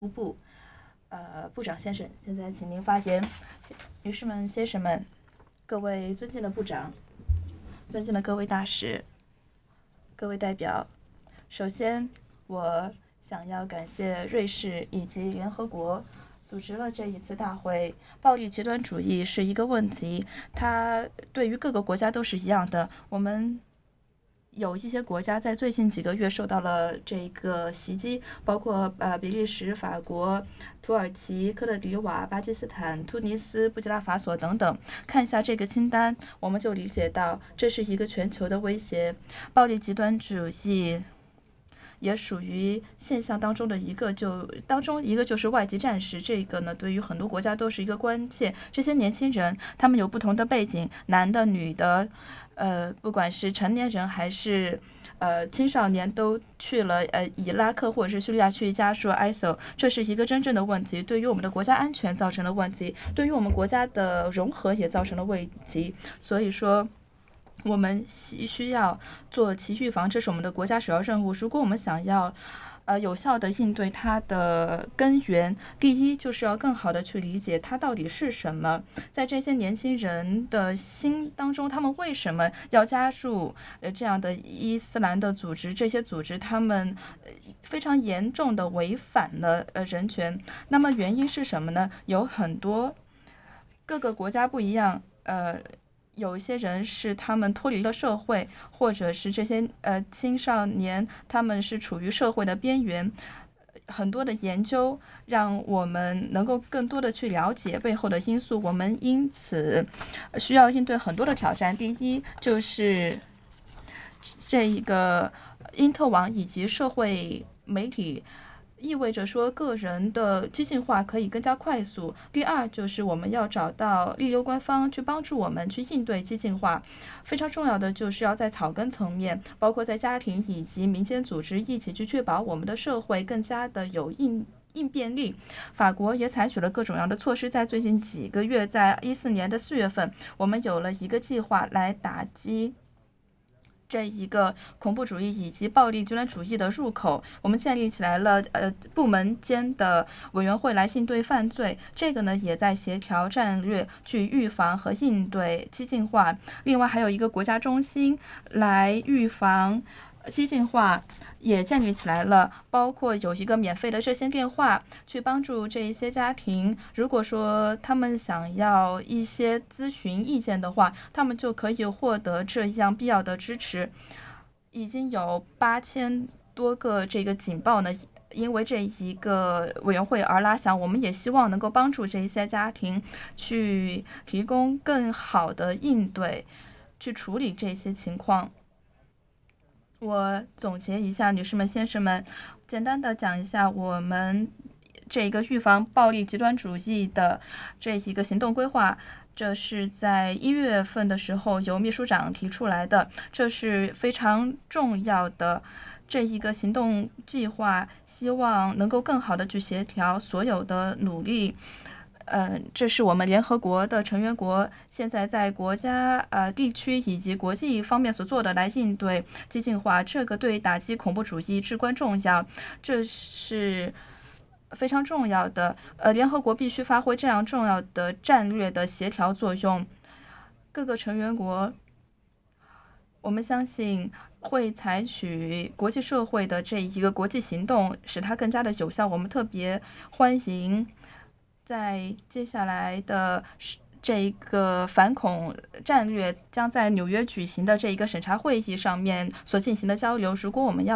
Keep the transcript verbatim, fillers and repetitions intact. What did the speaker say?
部呃部长先生，现在请您发言。女士们、先生们，各位尊敬的部长，尊敬的各位大使，各位代表，首先我想要感谢瑞士以及联合国组织了这一次大会。暴力极端主义是一个问题，它对于各个国家都是一样的。我们有一些国家在最近几个月受到了这个袭击，包括呃比利时、法国、土耳其、科特迪瓦、巴基斯坦、突尼斯、布基纳法索等等。看一下这个清单，我们就理解到这是一个全球的威胁。暴力极端主义也属于现象当中的一个，就当中一个就是外籍战士，这个呢对于很多国家都是一个关切。这些年轻人他们有不同的背景，男的、女的，呃，不管是成年人还是呃青少年，都去了呃伊拉克或者是叙利亚去加入 I S I L， 这是一个真正的问题，对于我们的国家安全造成了问题，对于我们国家的融合也造成了问题。所以说我们需需要做其预防，这是我们的国家首要任务。如果我们想要呃有效的应对它的根源，第一就是要更好的去理解它到底是什么。在这些年轻人的心当中，他们为什么要加入呃这样的伊斯兰的组织？这些组织他们非常严重的违反了呃人权。那么原因是什么呢？有很多各个国家不一样，呃。有一些人是他们脱离了社会，或者是这些呃青少年他们是处于社会的边缘。很多的研究让我们能够更多的去了解背后的因素，我们因此需要应对很多的挑战。第一就是这一个因特网以及社会媒体意味着说个人的激进化可以更加快速。第二就是我们要找到利诱官方去帮助我们去应对激进化。非常重要的就是要在草根层面，包括在家庭以及民间组织一起去确保我们的社会更加的有应应变力。法国也采取了各种样的措施，在最近几个月，在一四年的四月份，我们有了一个计划来打击这一个恐怖主义以及暴力极端主义的入口。我们建立起来了呃部门间的委员会来应对犯罪，这个呢也在协调战略去预防和应对激进化。另外还有一个国家中心来预防激进化也建立起来了，包括有一个免费的热线电话去帮助这一些家庭，如果说他们想要一些咨询意见的话，他们就可以获得这样必要的支持。已经有八千多个这个警报呢因为这一个委员会而拉响，我们也希望能够帮助这一些家庭去提供更好的应对，去处理这些情况。我总结一下，女士们、先生们，简单的讲一下我们这个预防暴力极端主义的这一个行动规划。这是在一月份的时候由秘书长提出来的，这是非常重要的这一个行动计划，希望能够更好的去协调所有的努力。嗯，这是我们联合国的成员国现在在国家、呃地区以及国际方面所做的来应对激进化，这个对打击恐怖主义至关重要，这是非常重要的。呃，联合国必须发挥这样重要的战略的协调作用。各个成员国，我们相信会采取国际社会的这一个国际行动，使它更加的有效。我们特别欢迎在接下来的这个反恐战略将在纽约举行的这一个审查会议上面所进行的交流。如果我们要